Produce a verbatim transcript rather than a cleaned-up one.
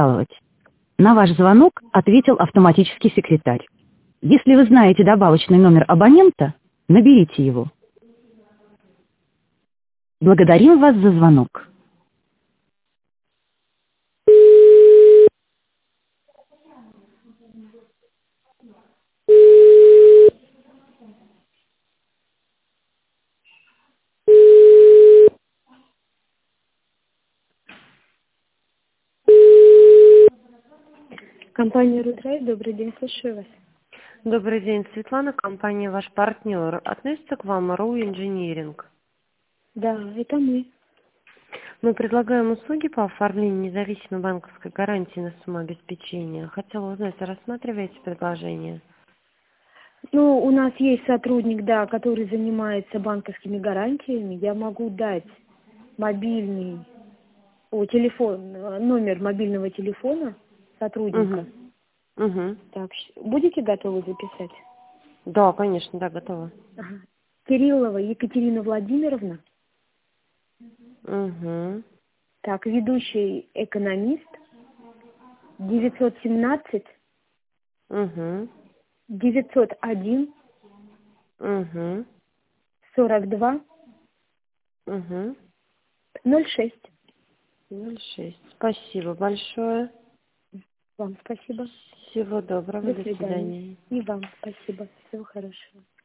пожаловать. На ваш звонок ответил автоматический секретарь. Если вы знаете добавочный номер абонента, наберите его. Благодарим вас за звонок. Компания «Рудрайв», добрый день, слушаю вас. Добрый день, Светлана, компания «Ваш партнер». Относится к вам РУ Инжиниринг. Да, это мы. Мы предлагаем услуги по оформлению независимой банковской гарантии на самообеспечение. Хотела узнать, рассматриваете предложение? Ну, у нас есть сотрудник, да, который занимается банковскими гарантиями. Я могу дать мобильный, о, телефон, номер мобильного телефона сотрудника. Угу. Угу. Так, щ- будете готовы записать? Да, конечно, да, готова. Ага. Кириллова Екатерина Владимировна, Угу. так, ведущий экономист, девятьсот семнадцать Угу. девятьсот один Угу. сорок два Угу. ноль шесть. ноль шесть. Спасибо большое. Вам спасибо. Всего доброго. До До свидания. свидания. И вам спасибо. Всего хорошего.